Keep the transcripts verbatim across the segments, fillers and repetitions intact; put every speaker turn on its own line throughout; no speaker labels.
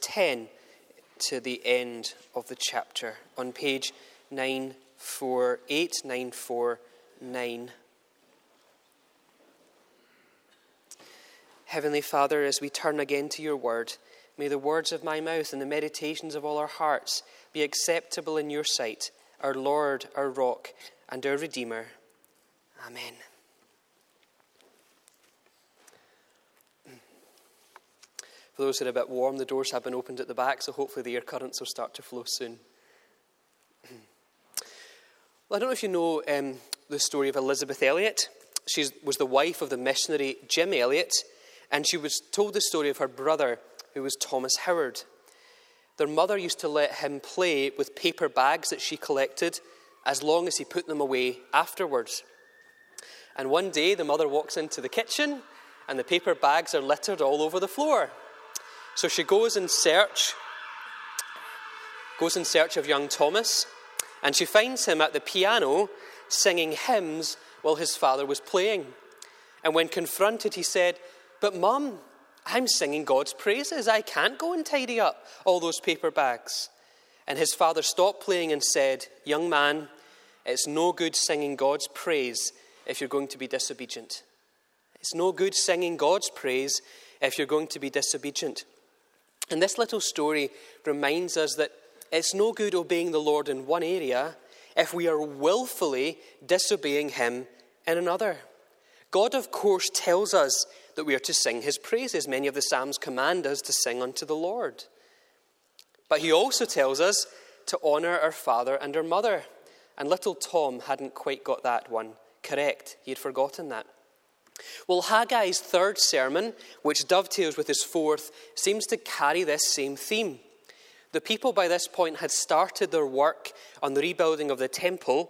ten to the end of the chapter on page nine forty-eight, nine forty-nine. Heavenly Father, as we turn again to your word, may the words of my mouth and the meditations of all our hearts be acceptable in your sight, our Lord, our rock, and our Redeemer. Amen. For those who are a bit warm, the doors have been opened at the back, so hopefully the air currents will start to flow soon. Well, I don't know if you know um, the story of Elisabeth Elliot. She was the wife of the missionary Jim Elliot, and she was told the story of her brother, who was Thomas Howard. Their mother used to let him play with paper bags that she collected as long as he put them away afterwards. And one day the mother walks into the kitchen and the paper bags are littered all over the floor. So she goes in search, goes in search of young Thomas, and she finds him at the piano singing hymns while his father was playing. And when confronted, he said, "But Mum, I'm singing God's praises. I can't go and tidy up all those paper bags." And his father stopped playing and said, "Young man, it's no good singing God's praise if you're going to be disobedient. It's no good singing God's praise if you're going to be disobedient." And this little story reminds us that it's no good obeying the Lord in one area if we are willfully disobeying him in another. God, of course, tells us that we are to sing his praises. Many of the Psalms command us to sing unto the Lord. But he also tells us to honour our father and our mother. And little Tom hadn't quite got that one correct. He had forgotten that. Well, Haggai's third sermon, which dovetails with his fourth, seems to carry this same theme. The people by this point had started their work on the rebuilding of the temple,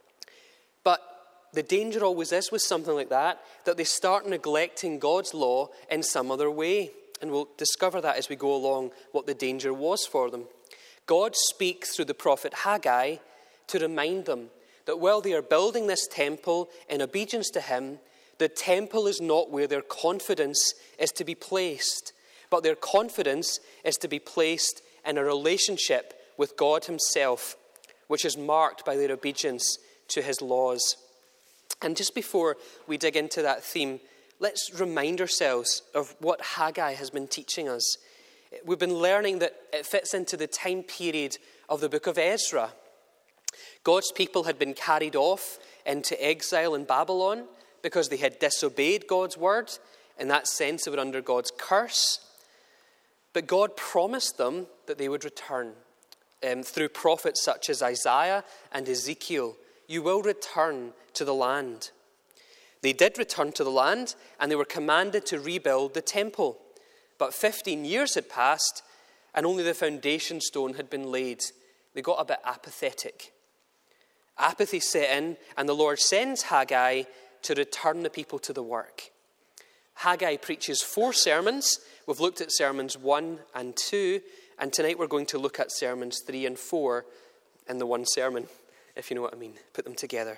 but the danger always is with something like that, that they start neglecting God's law in some other way. And we'll discover that as we go along, what the danger was for them. God speaks through the prophet Haggai to remind them that while they are building this temple in obedience to him, the temple is not where their confidence is to be placed, but their confidence is to be placed in a relationship with God himself, which is marked by their obedience to his laws. And just before we dig into that theme, let's remind ourselves of what Haggai has been teaching us. We've been learning that it fits into the time period of the book of Ezra. God's people had been carried off into exile in Babylon because they had disobeyed God's word. In that sense, they were under God's curse. But God promised them that they would return um, through prophets such as Isaiah and Ezekiel. You will return to the land. They did return to the land, and they were commanded to rebuild the temple. But fifteen years had passed, and only the foundation stone had been laid. They got a bit apathetic. Apathy set in, and the Lord sends Haggai to return the people to the work. Haggai preaches four sermons. We've looked at sermons one and two, and tonight we're going to look at sermons three and four in the one sermon, if you know what I mean. Put them together.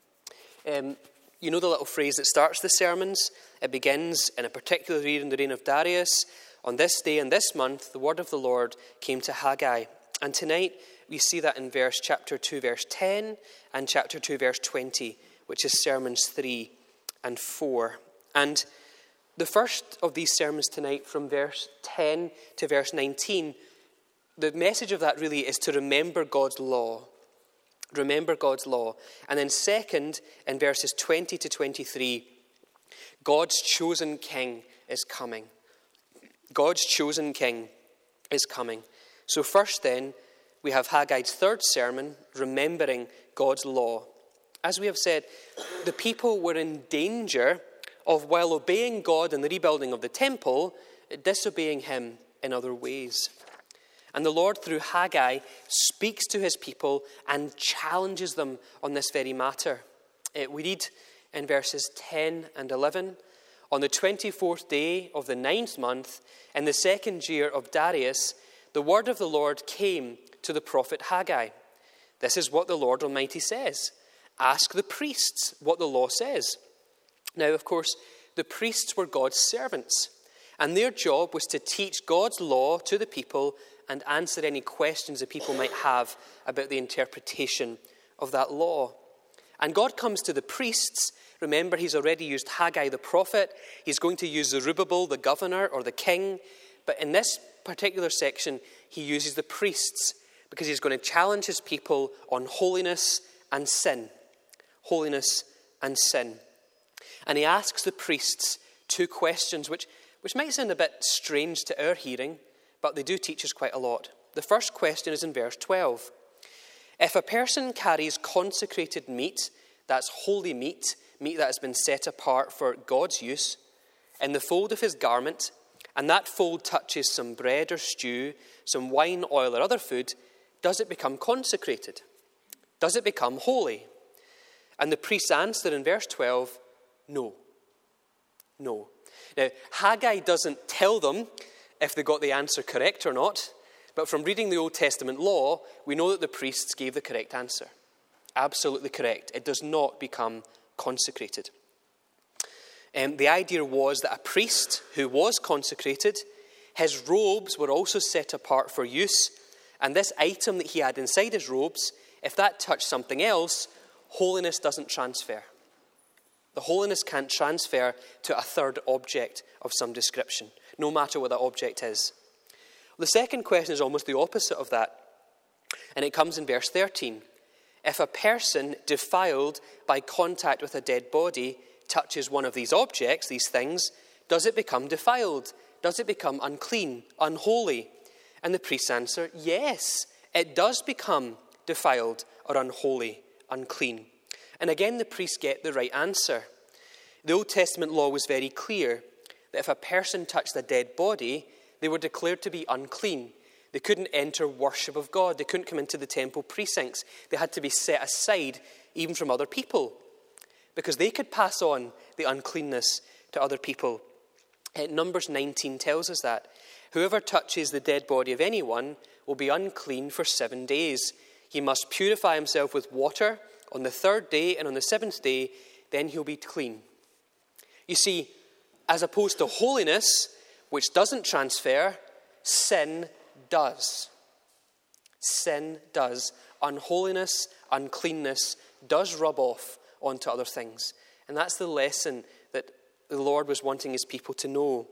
Um, you know the little phrase that starts the sermons? It begins, in a particular year in the reign of Darius, on this day and this month, the word of the Lord came to Haggai. And tonight we see that in verse chapter two, verse ten, and chapter two, verse twenty, which is sermons three and four. And the first of these sermons tonight, from verse ten to verse nineteen, the message of that really is to remember God's law. Remember God's law. And then second, in verses twenty to twenty-three, God's chosen king is coming. God's chosen king is coming. So first then, we have Haggai's third sermon, remembering God's law. As we have said, the people were in danger of, while obeying God in the rebuilding of the temple, disobeying him in other ways. And the Lord, through Haggai, speaks to his people and challenges them on this very matter. Uh, we read in verses ten and eleven, "On the twenty-fourth day of the ninth month, in the second year of Darius, the word of the Lord came to the prophet Haggai. This is what the Lord Almighty says. Ask the priests what the law says." Now, of course, the priests were God's servants, And their job was to teach God's law to the people and answer any questions the people might have about the interpretation of that law. And God comes to the priests. Remember, he's already used Haggai the prophet. He's going to use Zerubbabel, the governor, or the king. But in this particular section, he uses the priests because he's going to challenge his people on holiness and sin. Holiness and sin. And he asks the priests two questions, which, which might sound a bit strange to our hearing, but they do teach us quite a lot. The first question is in verse twelve. If a person carries consecrated meat, that's holy meat, meat that has been set apart for God's use, in the fold of his garment, and that fold touches some bread or stew, some wine, oil, or other food, does it become consecrated? Does it become holy? And the priests answer in verse twelve, no. No. Now, Haggai doesn't tell them if they got the answer correct or not, but from reading the Old Testament law, we know that the priests gave the correct answer. Absolutely correct. It does not become consecrated. Um, the idea was that a priest who was consecrated, his robes were also set apart for use, and this item that he had inside his robes, if that touched something else, holiness doesn't transfer. The holiness can't transfer to a third object of some description, no matter what that object is. The second question is almost the opposite of that, and it comes in verse thirteen. If a person defiled by contact with a dead body touches one of these objects, these things, does it become defiled? Does it become unclean, unholy? And the priests answer, yes, it does become defiled or unholy, unclean. And again, the priests get the right answer. The Old Testament law was very clear that if a person touched a dead body, they were declared to be unclean. They couldn't enter worship of God. They couldn't come into the temple precincts. They had to be set aside even from other people because they could pass on the uncleanness to other people. Numbers nineteen tells us that. Whoever touches the dead body of anyone will be unclean for seven days. He must purify himself with water on the third day, and on the seventh day, then he'll be clean. You see, as opposed to holiness, which doesn't transfer, sin does. Sin does. Unholiness, uncleanness does rub off onto other things. And that's the lesson that the Lord was wanting his people to know.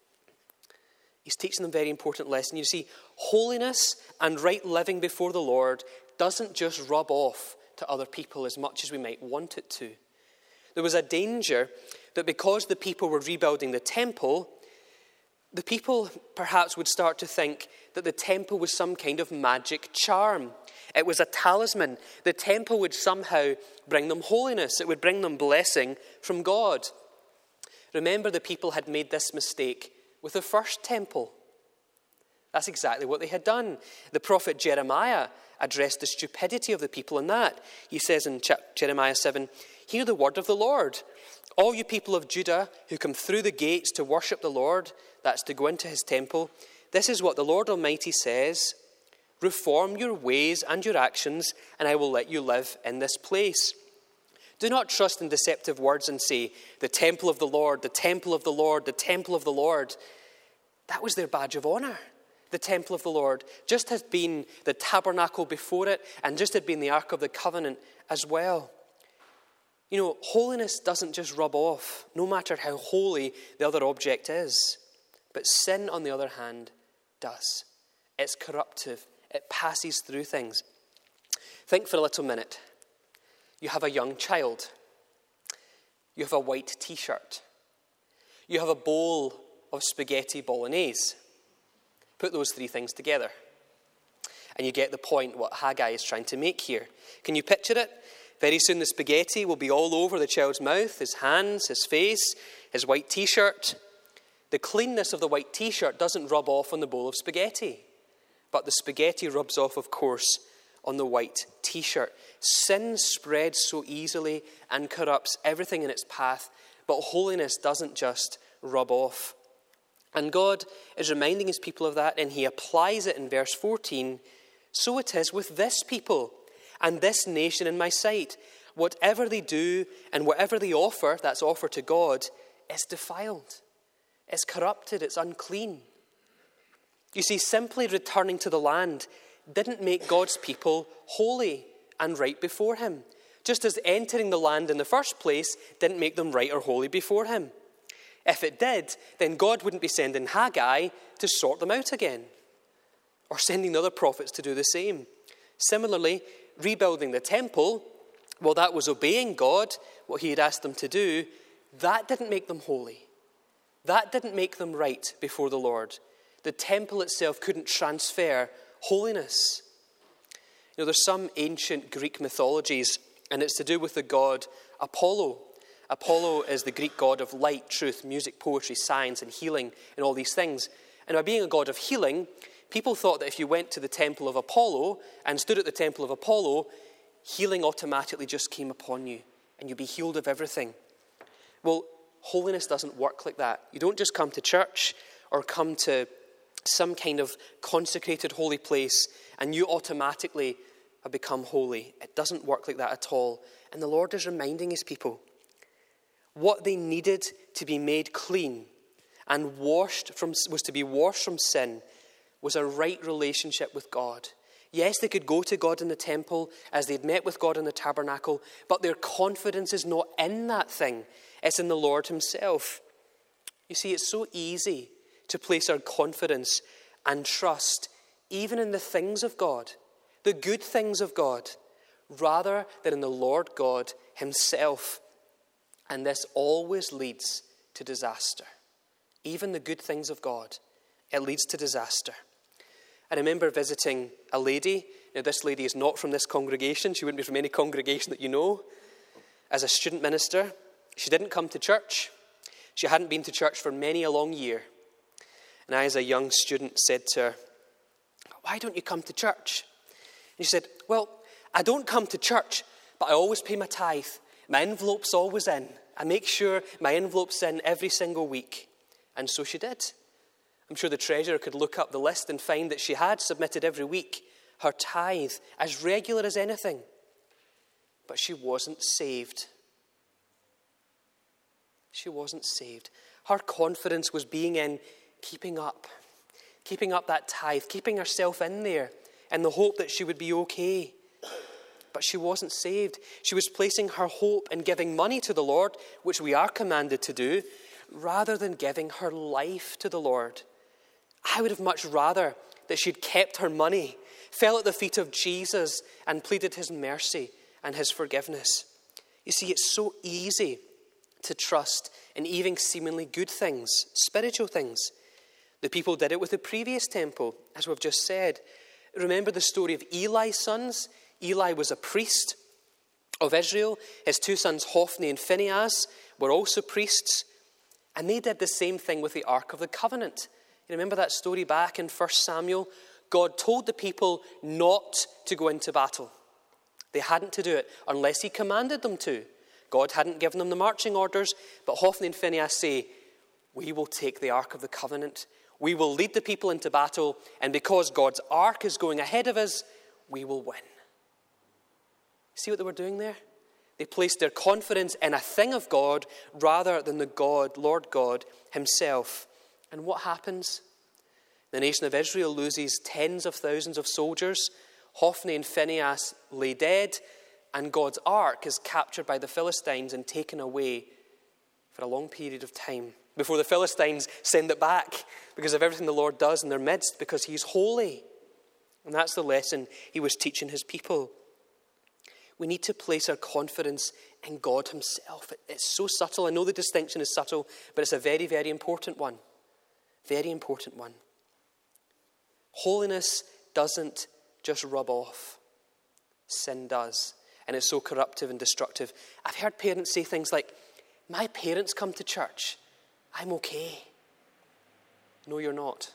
He's teaching them a very important lesson. You see, holiness and right living before the Lord doesn't just rub off to other people as much as we might want it to. There was a danger that because the people were rebuilding the temple, the people perhaps would start to think that the temple was some kind of magic charm. It was a talisman. The temple would somehow bring them holiness. It would bring them blessing from God. Remember, the people had made this mistake with the first temple. That's exactly what they had done. The prophet Jeremiah addressed the stupidity of the people in that. He says in Jeremiah seven, "Hear the word of the Lord. All you people of Judah who come through the gates to worship the Lord," that's to go into his temple, "this is what the Lord Almighty says. Reform your ways and your actions, and I will let you live in this place. Do not trust in deceptive words and say, 'The temple of the Lord, the temple of the Lord, the temple of the Lord.'" That was their badge of honor. The temple of the Lord just had been the tabernacle before it, and just had been the Ark of the Covenant as well. You know, holiness doesn't just rub off, no matter how holy the other object is. But sin, on the other hand, does. It's corruptive. It passes through things. Think for a little minute. You have a young child. You have a white t-shirt. You have a bowl of spaghetti bolognese. Put those three things together, and you get the point what Haggai is trying to make here. Can you picture it? Very soon the spaghetti will be all over the child's mouth, his hands, his face, his white t-shirt. The cleanness of the white t-shirt doesn't rub off on the bowl of spaghetti, but the spaghetti rubs off, of course, on the white t-shirt. Sin spreads so easily and corrupts everything in its path, but holiness doesn't just rub off. And God is reminding his people of that, and he applies it in verse fourteen. "So it is with this people and this nation in my sight. Whatever they do and whatever they offer," that's offer to God, "is defiled. It's corrupted, it's unclean. You see, simply returning to the land didn't make God's people holy and right before him, just as entering the land in the first place didn't make them right or holy before him. If it did, then God wouldn't be sending Haggai to sort them out again, or sending the other prophets to do the same. Similarly, rebuilding the temple, well, that was obeying God, what he had asked them to do. That didn't make them holy. That didn't make them right before the Lord. The temple itself couldn't transfer holiness. You know, there's some ancient Greek mythologies, and it's to do with the god Apollo. Apollo is the Greek god of light, truth, music, poetry, science, and healing, and all these things. And by being a god of healing, people thought that if you went to the temple of Apollo and stood at the temple of Apollo, healing automatically just came upon you, and you'd be healed of everything. Well, holiness doesn't work like that. You don't just come to church or come to some kind of consecrated holy place and you automatically have become holy. It doesn't work like that at all. And the Lord is reminding his people what they needed to be made clean and washed from was to be washed from sin was a right relationship with God. Yes, they could go to God in the temple as they'd met with God in the tabernacle, but their confidence is not in that thing. It's in the Lord himself. You see, it's so easy to place our confidence and trust even in the things of God, the good things of God, rather than in the Lord God himself. And this always leads to disaster. Even the good things of God, it leads to disaster. I remember visiting a lady. Now, this lady is not from this congregation. She wouldn't be from any congregation that you know. As a student minister, she didn't come to church. She hadn't been to church for many a long year. And I, as a young student, said to her, "Why don't you come to church?" And she said, "Well, I don't come to church, but I always pay my tithe. My envelope's always in. I make sure my envelope's in every single week." And so she did. I'm sure the treasurer could look up the list and find that she had submitted every week her tithe as regular as anything. But she wasn't saved. She wasn't saved. Her confidence was being in keeping up, keeping up that tithe, keeping herself in there in the hope that she would be okay. But she wasn't saved. She was placing her hope in giving money to the Lord, which we are commanded to do, rather than giving her life to the Lord. I would have much rather that she'd kept her money, fell at the feet of Jesus, and pleaded his mercy and his forgiveness. You see, it's so easy to trust in even seemingly good things, spiritual things. The people did it with the previous temple, as we've just said. Remember the story of Eli's sons? Eli was a priest of Israel. His two sons, Hophni and Phinehas, were also priests. And they did the same thing with the Ark of the Covenant. You remember that story back in First Samuel? God told the people not to go into battle. They hadn't to do it unless he commanded them to. God hadn't given them the marching orders, but Hophni and Phinehas say, "We will take the Ark of the Covenant. We will lead the people into battle, and because God's Ark is going ahead of us, we will win." See what they were doing there? They placed their confidence in a thing of God rather than the God, Lord God himself. And what happens? The nation of Israel loses tens of thousands of soldiers. Hophni and Phinehas lay dead, and God's ark is captured by the Philistines and taken away for a long period of time before the Philistines send it back because of everything the Lord does in their midst, because he's holy. And that's the lesson he was teaching his people. We need to place our confidence in God himself. It's so subtle. I know the distinction is subtle, but it's a very, very important one. Very important one. Holiness doesn't just rub off. Sin does. And it's so corruptive and destructive. I've heard parents say things like, "My parents come to church. I'm okay." No, you're not.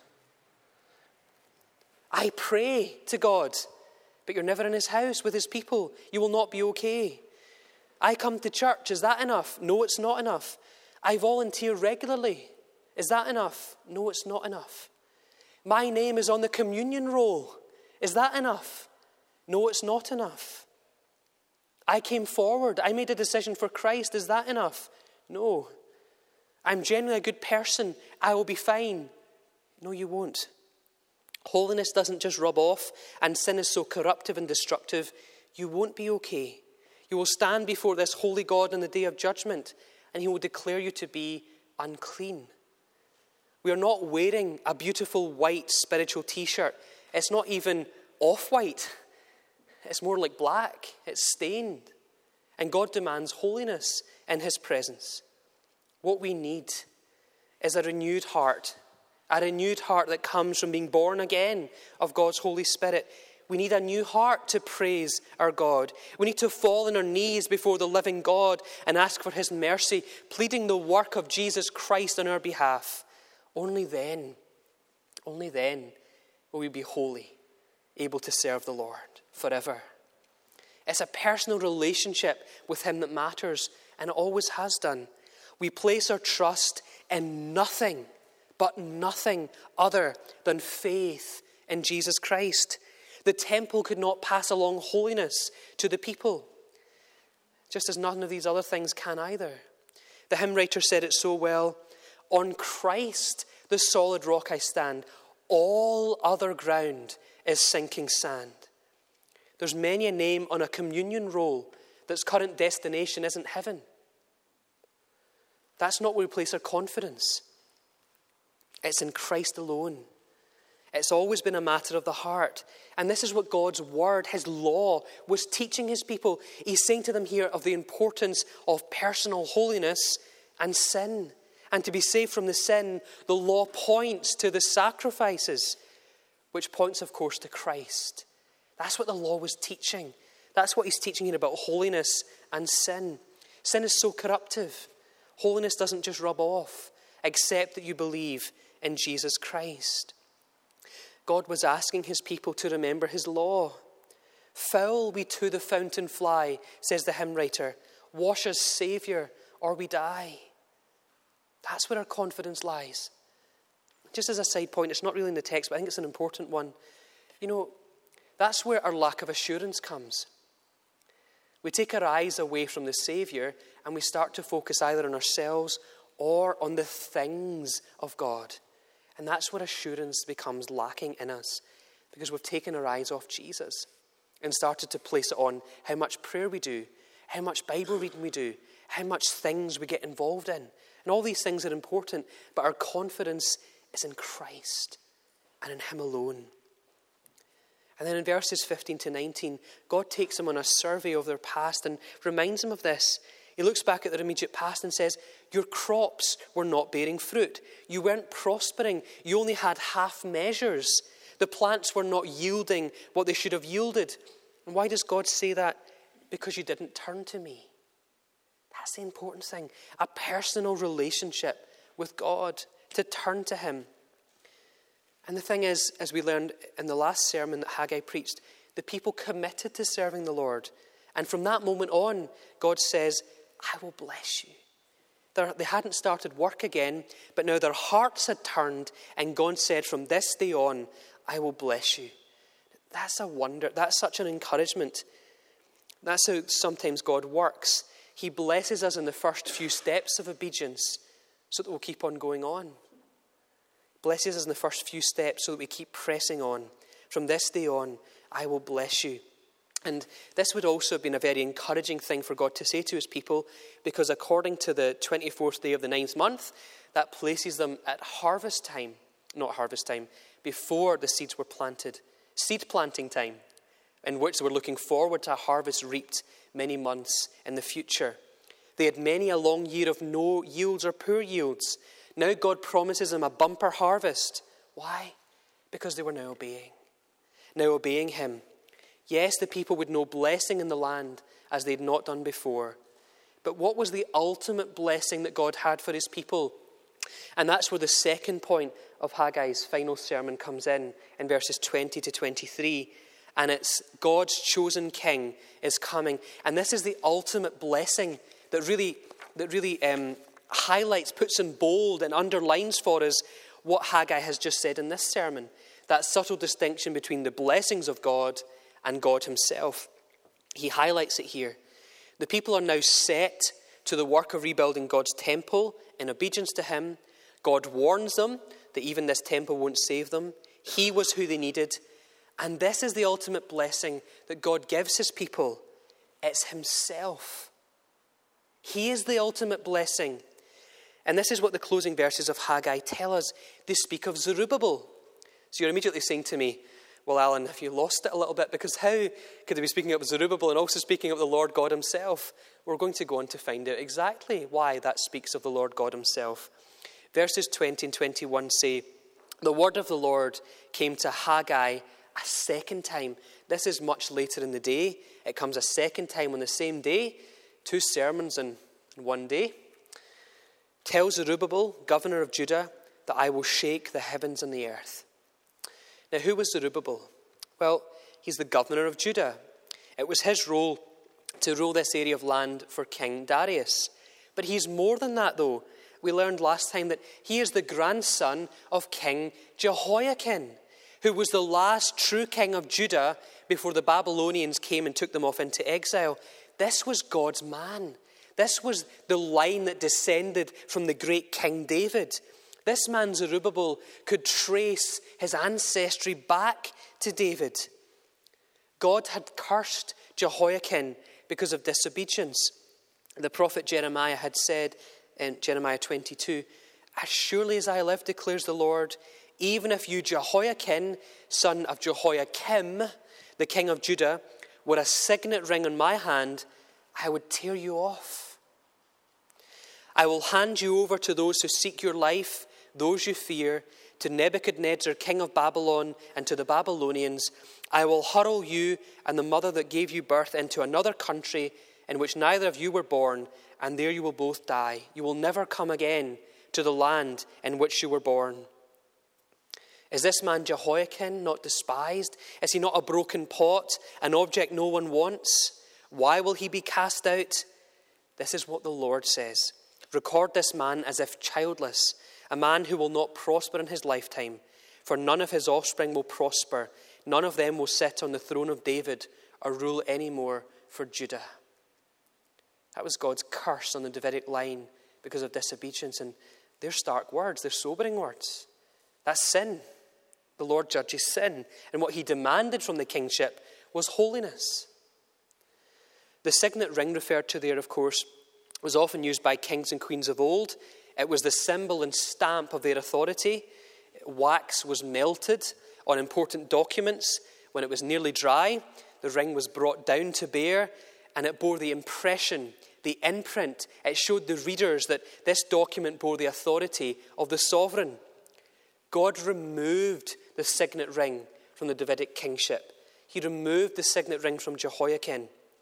"I pray to God, but you're never in his house with his people. You will not be okay." "I come to church. Is that enough?" No, it's not enough. "I volunteer regularly. Is that enough?" No, it's not enough. "My name is on the communion roll. Is that enough?" No, it's not enough. "I came forward. I made a decision for Christ. Is that enough?" No. I'm generally a good person. I will be fine. No, you won't. Holiness doesn't just rub off, and sin is so corruptive and destructive. You won't be okay. You will stand before this holy God on the day of judgment, and he will declare you to be unclean. We are not wearing a beautiful white spiritual t-shirt. It's not even off-white. It's more like black. It's stained. And God demands holiness in his presence. What we need is a renewed heart. A renewed heart that comes from being born again of God's Holy Spirit. We need a new heart to praise our God. We need to fall on our knees before the living God and ask for his mercy, pleading the work of Jesus Christ on our behalf. Only then, only then will we be holy, able to serve the Lord forever. It's a personal relationship with him that matters, and it always has done. We place our trust in nothing, but nothing other than faith in Jesus Christ. The temple could not pass along holiness to the people, just as none of these other things can either. The hymn writer said it so well, on Christ, the solid rock I stand, all other ground is sinking sand. There's many a name on a communion roll that's current destination isn't heaven. That's not where we place our confidence. It's in Christ alone. It's always been a matter of the heart. And this is what God's word, his law, was teaching his people. He's saying to them here of the importance of personal holiness and sin. And to be saved from the sin, the law points to the sacrifices, which points, of course, to Christ. That's what the law was teaching. That's what he's teaching here about holiness and sin. Sin is so corruptive. Holiness doesn't just rub off, except that you believe in Jesus Christ. God was asking his people to remember his law. Foul we to the fountain fly, says the hymn writer. Wash us, Saviour, or we die. That's where our confidence lies. Just as a side point, it's not really in the text, but I think it's an important one. You know, that's where our lack of assurance comes. We take our eyes away from the Saviour and we start to focus either on ourselves or on the things of God. And that's where assurance becomes lacking in us, because we've taken our eyes off Jesus and started to place it on how much prayer we do, how much Bible reading we do, how much things we get involved in. And all these things are important, but our confidence is in Christ and in him alone. And then in verses fifteen to nineteen, God takes them on a survey of their past and reminds them of this. He looks back at their immediate past and says, your crops were not bearing fruit. You weren't prospering. You only had half measures. The plants were not yielding what they should have yielded. And why does God say that? Because you didn't turn to me. That's the important thing. A personal relationship with God, to turn to him. And the thing is, as we learned in the last sermon that Haggai preached, the people committed to serving the Lord. And from that moment on, God says, I will bless you. They're, they hadn't started work again, but now their hearts had turned, and God said, from this day on, I will bless you. That's a wonder. That's such an encouragement. That's how sometimes God works. He blesses us in the first few steps of obedience so that we'll keep on going on. Blesses us in the first few steps so that we keep pressing on. From this day on, I will bless you. And this would also have been a very encouraging thing for God to say to his people, because according to the twenty-fourth day of the ninth month, that places them at harvest time, not harvest time, before the seeds were planted. Seed planting time, in which they were looking forward to a harvest reaped many months in the future. They had many a long year of no yields or poor yields. Now God promises them a bumper harvest. Why? Because they were now obeying. Now obeying him. Yes, the people would know blessing in the land as they had not done before. But what was the ultimate blessing that God had for his people? And that's where the second point of Haggai's final sermon comes in, in verses twenty to twenty-three. And it's God's chosen king is coming. And this is the ultimate blessing that really, that really um, highlights, puts in bold and underlines for us what Haggai has just said in this sermon. That subtle distinction between the blessings of God and God himself. He highlights it here. The people are now set to the work of rebuilding God's temple in obedience to him. God warns them that even this temple won't save them. He was who they needed. And this is the ultimate blessing that God gives his people. It's himself. He is the ultimate blessing. And this is what the closing verses of Haggai tell us. They speak of Zerubbabel. So you're immediately saying to me, well, Alan, have you lost it a little bit? Because how could they be speaking of Zerubbabel and also speaking of the Lord God himself? We're going to go on to find out exactly why that speaks of the Lord God himself. Verses twenty and twenty-one say, the word of the Lord came to Haggai a second time. This is much later in the day. It comes a second time on the same day. Two sermons in one day. Tell Zerubbabel, governor of Judah, that I will shake the heavens and the earth. Now, who was Zerubbabel? Well, he's the governor of Judah. It was his role to rule this area of land for King Darius. But he's more than that, though. We learned last time that he is the grandson of King Jehoiakim, who was the last true king of Judah before the Babylonians came and took them off into exile. This was God's man. This was the line that descended from the great King David. This man, Zerubbabel, could trace his ancestry back to David. God had cursed Jehoiakim because of disobedience. The prophet Jeremiah had said in Jeremiah twenty-two, as surely as I live, declares the Lord, even if you, Jehoiakim, son of Jehoiakim, the king of Judah, were a signet ring on my hand, I would tear you off. I will hand you over to those who seek your life, those you fear, to Nebuchadnezzar, king of Babylon, and to the Babylonians. I will hurl you and the mother that gave you birth into another country in which neither of you were born, and there you will both die. You will never come again to the land in which you were born. Is this man Jehoiakim not despised? Is he not a broken pot, an object no one wants? Why will he be cast out? This is what the Lord says. Record this man as if childless, a man who will not prosper in his lifetime, for none of his offspring will prosper. None of them will sit on the throne of David or rule anymore for Judah. That was God's curse on the Davidic line because of disobedience. And they're stark words, they're sobering words. That's sin. The Lord judges sin. And what he demanded from the kingship was holiness. The signet ring referred to there, of course, was often used by kings and queens of old. It was the symbol and stamp of their authority. Wax was melted on important documents. When it was nearly dry, the ring was brought down to bear, and it bore the impression, the imprint. It showed the readers that this document bore the authority of the sovereign. God removed the signet ring from the Davidic kingship. He removed the signet ring from Jehoiakim.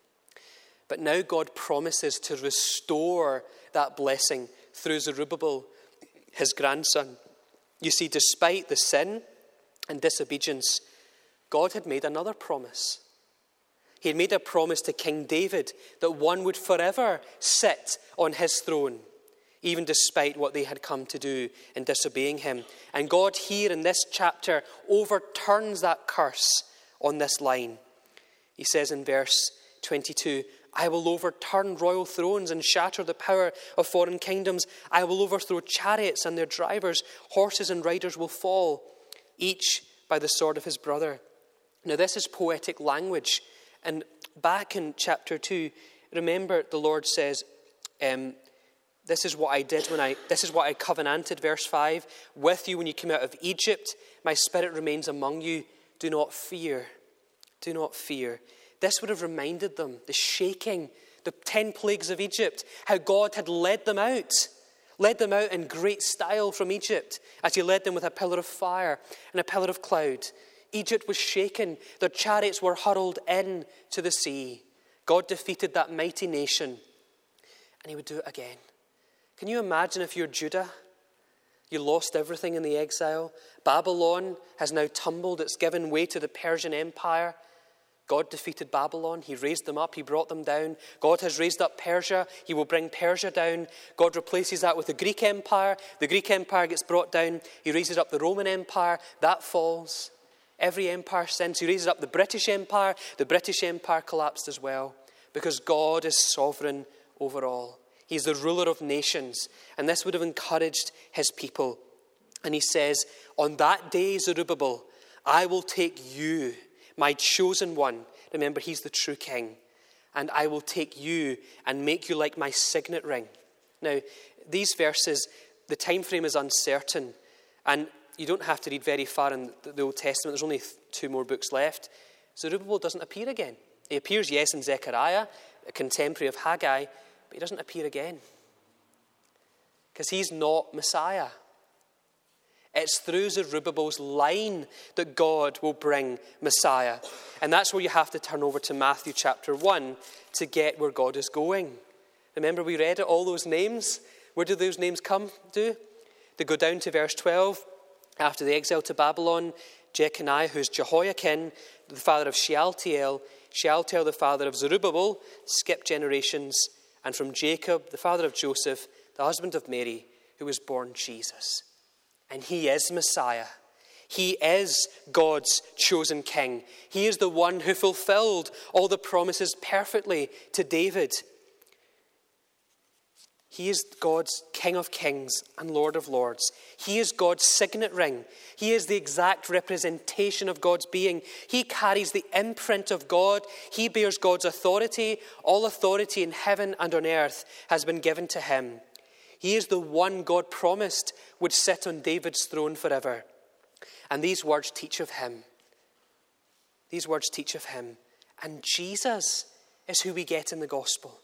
But now God promises to restore that blessing through Zerubbabel, his grandson. You see, despite the sin and disobedience, God had made another promise. He had made a promise to King David that one would forever sit on his throne, even despite what they had come to do in disobeying him. And God here in this chapter overturns that curse on this line. He says in verse twenty-two, I will overturn royal thrones and shatter the power of foreign kingdoms. I will overthrow chariots and their drivers. Horses and riders will fall, each by the sword of his brother. Now this is poetic language. And back in chapter two, remember the Lord says, um, this is what I did when I, this is what I covenanted, verse five, with you when you came out of Egypt. My spirit remains among you. Do not fear. Do not fear. This would have reminded them, the shaking, the ten plagues of Egypt, how God had led them out, led them out in great style from Egypt, as he led them with a pillar of fire and a pillar of cloud. Egypt was shaken. Their chariots were hurled in to the sea. God defeated that mighty nation, and he would do it again. Can you imagine if you're Judah? You lost everything in the exile. Babylon has now tumbled. It's given way to the Persian Empire. God defeated Babylon. He raised them up. He brought them down. God has raised up Persia. He will bring Persia down. God replaces that with the Greek Empire. The Greek Empire gets brought down. He raises up the Roman Empire. That falls. Every empire since. He raises up the British Empire. The British Empire collapsed as well, because God is sovereign over all. He He's the ruler of nations. And this would have encouraged his people. And he says, on that day, Zerubbabel, I will take you, my chosen one. Remember, he's the true king. And I will take you and make you like my signet ring. Now, these verses, the time frame is uncertain. And you don't have to read very far in the Old Testament. There's only two more books left. Zerubbabel doesn't appear again. He appears, yes, in Zechariah, a contemporary of Haggai, but he doesn't appear again. Because he's not Messiah. It's through Zerubbabel's line that God will bring Messiah. And that's where you have to turn over to Matthew chapter one to get where God is going. Remember we read it, all those names? Where do those names come to? They go down to verse twelve. After the exile to Babylon, Jeconiah, who's Jehoiakim, the father of Shealtiel, Shealtiel, the father of Zerubbabel, skip generations, and from Jacob, the father of Joseph, the husband of Mary, who was born Jesus. And he is Messiah. He is God's chosen king. He is the one who fulfilled all the promises perfectly to David. He is God's King of Kings and Lord of Lords. He is God's signet ring. He is the exact representation of God's being. He carries the imprint of God. He bears God's authority. All authority in heaven and on earth has been given to him. He is the one God promised would sit on David's throne forever. And these words teach of him. These words teach of him. And Jesus is who we get in the gospel.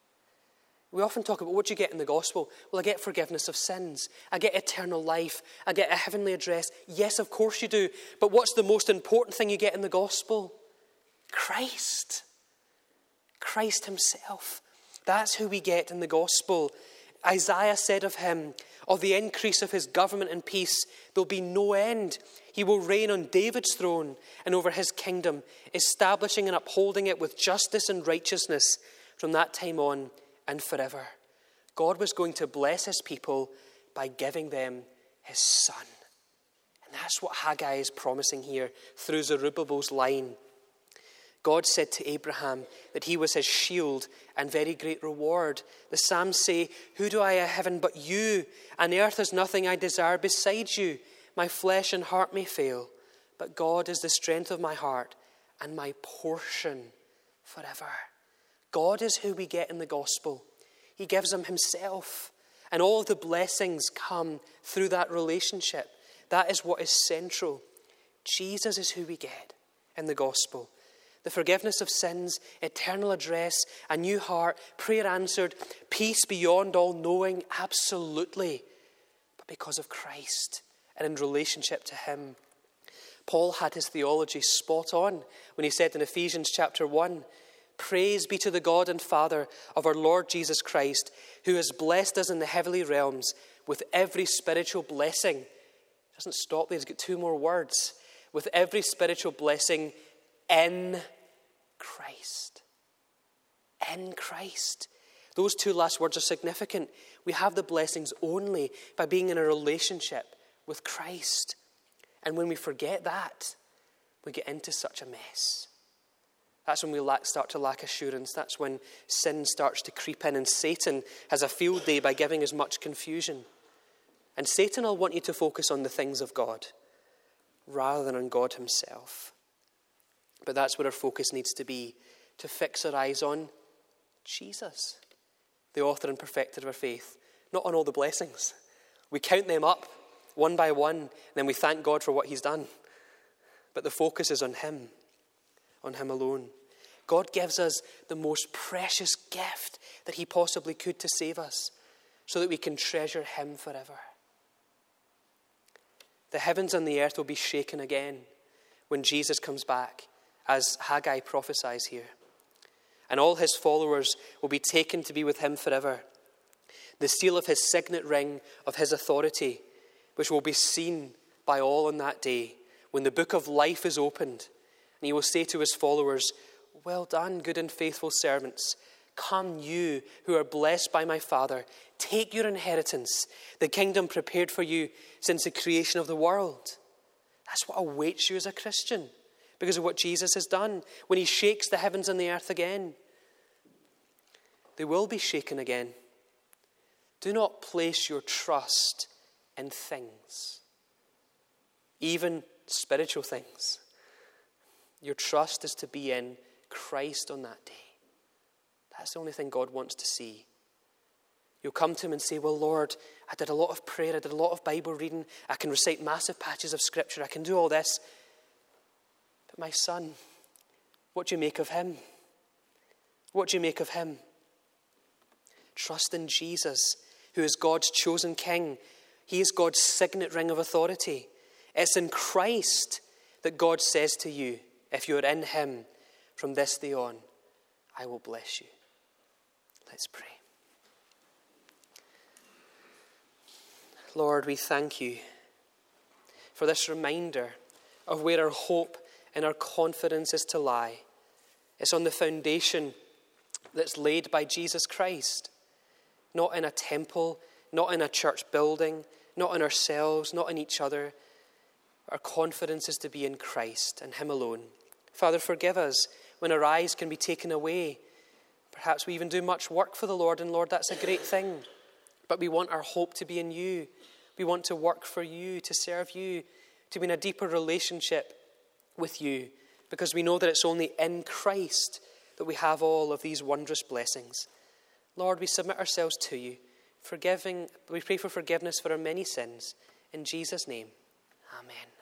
We often talk about what do you get in the gospel? Well, I get forgiveness of sins. I get eternal life. I get a heavenly address. Yes, of course you do. But what's the most important thing you get in the gospel? Christ. Christ himself. That's who we get in the gospel. Isaiah said of him, of the increase of his government and peace, there'll be no end. He will reign on David's throne and over his kingdom, establishing and upholding it with justice and righteousness from that time on and forever. God was going to bless his people by giving them his son. And that's what Haggai is promising here through Zerubbabel's line. God said to Abraham that he was his shield and very great reward. The Psalms say, who do I have heaven but you? And earth has nothing I desire beside you. My flesh and heart may fail, but God is the strength of my heart and my portion forever. God is who we get in the gospel. He gives him himself. And all of the blessings come through that relationship. That is what is central. Jesus is who we get in the gospel. The forgiveness of sins, eternal address, a new heart, prayer answered, peace beyond all knowing, absolutely. But because of Christ and in relationship to him. Paul had his theology spot on when he said in Ephesians chapter one, praise be to the God and Father of our Lord Jesus Christ, who has blessed us in the heavenly realms with every spiritual blessing. It doesn't stop there, he's got two more words. With every spiritual blessing in Christ. In Christ. Those two last words are significant. We have the blessings only by being in a relationship with Christ. And when we forget that, we get into such a mess. That's when we lack, start to lack assurance. That's when sin starts to creep in, and Satan has a field day by giving us much confusion. And Satan will want you to focus on the things of God rather than on God himself. But that's where our focus needs to be, to fix our eyes on Jesus, the author and perfecter of our faith, not on all the blessings. We count them up one by one, and then we thank God for what he's done. But the focus is on him, on him alone. God gives us the most precious gift that he possibly could to save us, so that we can treasure him forever. The heavens and the earth will be shaken again when Jesus comes back, as Haggai prophesies here. And all his followers will be taken to be with him forever. The seal of his signet ring of his authority, which will be seen by all on that day, when the book of life is opened. And he will say to his followers, well done, good and faithful servants. Come, you who are blessed by my Father, take your inheritance, the kingdom prepared for you since the creation of the world. That's what awaits you as a Christian, because of what Jesus has done when he shakes the heavens and the earth again. They will be shaken again. Do not place your trust in things, even spiritual things. Your trust is to be in Christ on that day. That's the only thing God wants to see. You'll come to him and say, well, Lord, I did a lot of prayer, I did a lot of Bible reading, I can recite massive patches of scripture, I can do all this. But my son, what do you make of him? What do you make of him? Trust in Jesus, who is God's chosen king. He is God's signet ring of authority. It's in Christ that God says to you, if you are in him, from this day on, I will bless you. Let's pray. Lord, we thank you for this reminder of where our hope and our confidence is to lie. It's on the foundation that's laid by Jesus Christ, not in a temple, not in a church building, not in ourselves, not in each other. Our confidence is to be in Christ and him alone. Father, forgive us when our eyes can be taken away. Perhaps we even do much work for the Lord, and Lord, that's a great thing. But we want our hope to be in you. We want to work for you, to serve you, to be in a deeper relationship with you, because we know that it's only in Christ that we have all of these wondrous blessings. Lord, we submit ourselves to you, forgiving. We pray for forgiveness for our many sins. In Jesus' name, amen.